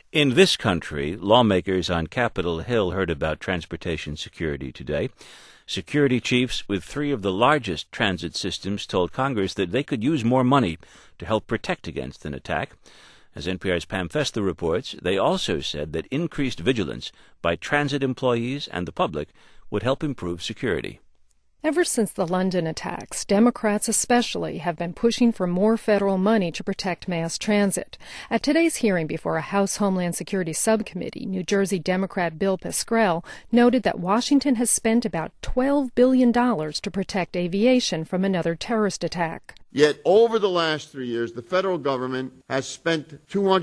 In this country, lawmakers on Capitol Hill heard about transportation security today. Security chiefs with three of the largest transit systems told Congress that they could use more money to help protect against an attack. As NPR's Pam Fessler reports, they also said that increased vigilance by transit employees and the public would help improve security. Ever since the London attacks, Democrats especially have been pushing for more federal money to protect mass transit. At today's hearing before a House Homeland Security Subcommittee, New Jersey Democrat Bill Pascrell noted that Washington has spent about $12 billion to protect aviation from another terrorist attack. Yet over the last 3 years, the federal government has spent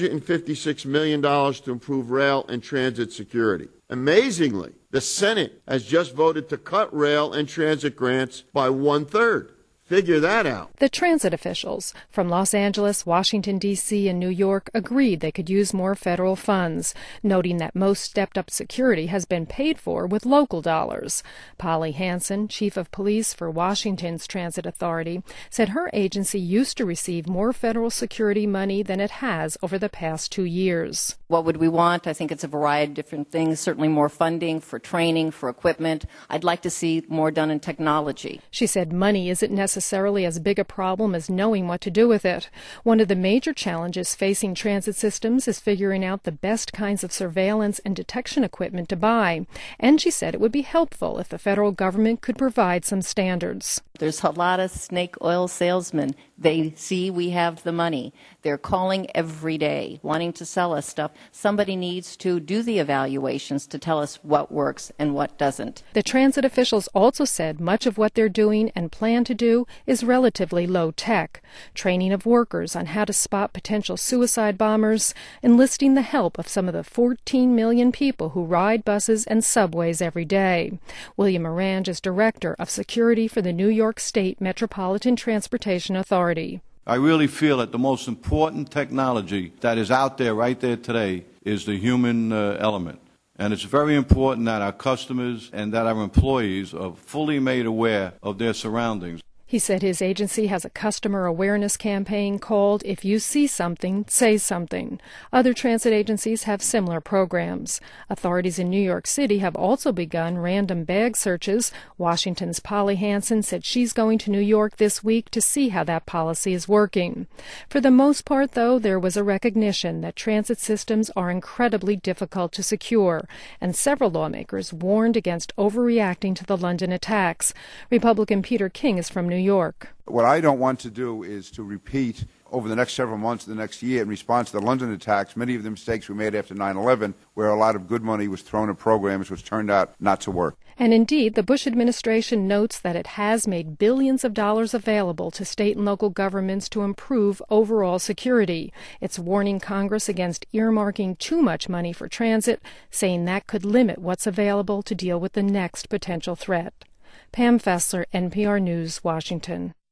$256 million to improve rail and transit security. Amazingly, the Senate has just voted to cut rail and transit grants by 1/3. Figure that out. The transit officials from Los Angeles, Washington, D.C., and New York agreed they could use more federal funds, noting that most stepped-up security has been paid for with local dollars. Polly Hansen, chief of police for Washington's Transit Authority, said her agency used to receive more federal security money than it has over the past 2 years. What would we want? I think it's a variety of different things, certainly more funding for training, for equipment. I'd like to see more done in technology. She said money isn't necessarily as big a problem as knowing what to do with it. One of the major challenges facing transit systems is figuring out the best kinds of surveillance and detection equipment to buy. And she said it would be helpful if the federal government could provide some standards. There's a lot of snake oil salesmen. They see we have the money. They're calling every day, wanting to sell us stuff. Somebody needs to do the evaluations to tell us what works and what doesn't. The transit officials also said much of what they're doing and plan to do is relatively low tech. Training of workers on how to spot potential suicide bombers, enlisting the help of some of the 14 million people who ride buses and subways every day. William Morange is director of security for the New York State Metropolitan Transportation Authority. I really feel that the most important technology that is out there right there today is the human element. And it's very important that our customers and that our employees are fully made aware of their surroundings. He said his agency has a customer awareness campaign called If You See Something, Say Something. Other transit agencies have similar programs. Authorities in New York City have also begun random bag searches. Washington's Polly Hansen said she's going to New York this week to see how that policy is working. For the most part, though, there was a recognition that transit systems are incredibly difficult to secure, and several lawmakers warned against overreacting to the London attacks. Republican Peter King is from New York. What I don't want to do is to repeat over the next several months, the next year, in response to the London attacks, many of the mistakes we made after 9/11, where a lot of good money was thrown at programs which turned out not to work. And indeed, the Bush administration notes that it has made billions of dollars available to state and local governments to improve overall security. It's warning Congress against earmarking too much money for transit, saying that could limit what's available to deal with the next potential threat. Pam Fessler, NPR News, Washington.